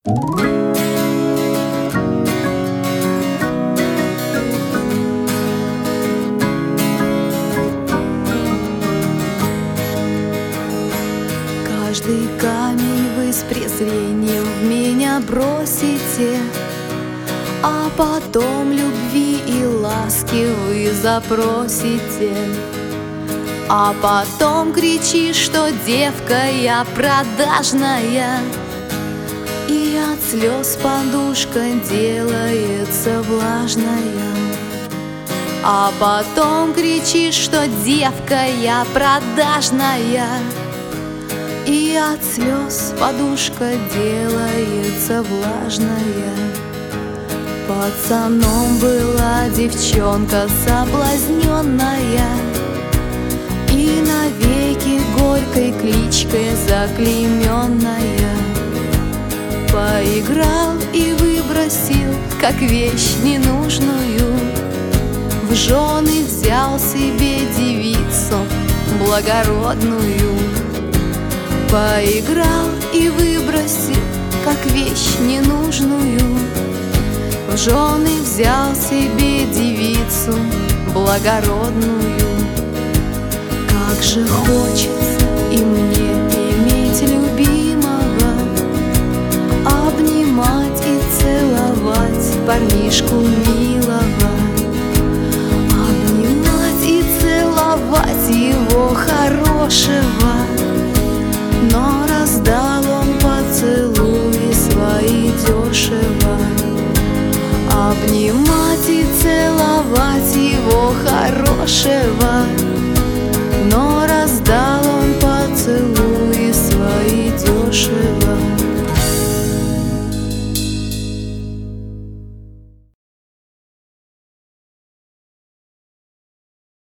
Каждый камень вы с презрением в меня бросите, а потом любви и ласки вы запросите. А потом кричишь, что девка я продажная, и от слез подушка делается влажная. А потом кричишь, что девка я продажная, и от слез подушка делается влажная. Пацаном была девчонка соблазненная, и навеки горькой кличкой заклейменная. Поиграл и выбросил, как вещь ненужную, в жены взял себе девицу благородную. Поиграл и выбросил, как вещь ненужную, в жены взял себе девицу благородную. Как же хочется и мне иметь любимого, обнимать и целовать парнишку милого, обнимать и целовать его хорошего. Но раздал он поцелуи свои дешево. Обнимать и целовать его хорошего, но раздал